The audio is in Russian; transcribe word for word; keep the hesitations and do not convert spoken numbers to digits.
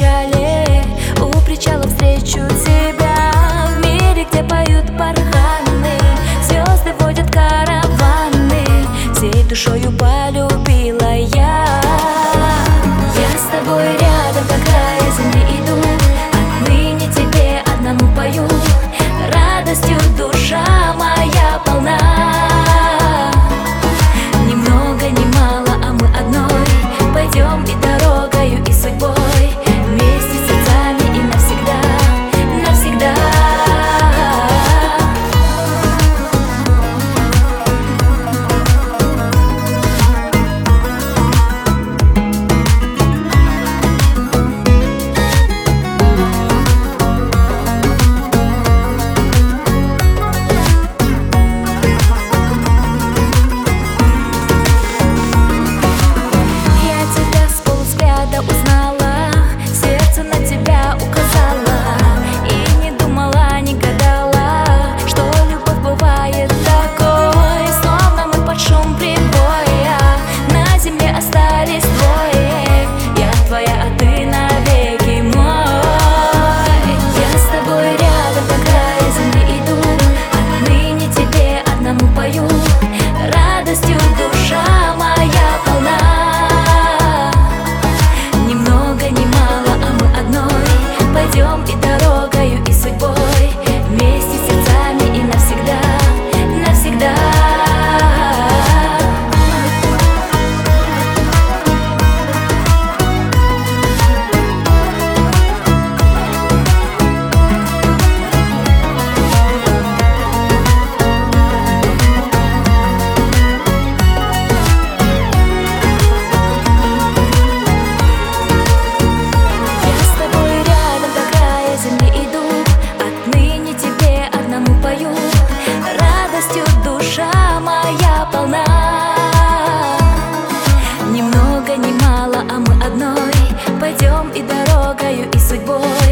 печали. У причала встречу тебя, в мире, где поют барханы, звезды водят караваны. Всей душою полюбила я. Я с тобой рядом, до края земли иду, отныне тебе одному пою. Радостью душа моя полна. Ни много ни мало, а мы одной пойдем и дорогою, и судьбой, вместе с сердцами и навсегда, навсегда. Узнала, сердце на тебя указала, и не думала, не гадала, что любовь бывает такой. Словно мы под шум прибоя на земле остались двое. Я твоя, а ты навеки мой. Я с тобой рядом, до края земли иду, отныне тебе одному пою. Радостью душа моя полна. Пойдем и дорогою, и судьбой, вместе с сердцами и навсегда, навсегда. Радостью душа моя полна. Ни много ни мало, а мы одной пойдем и дорогою, и судьбой,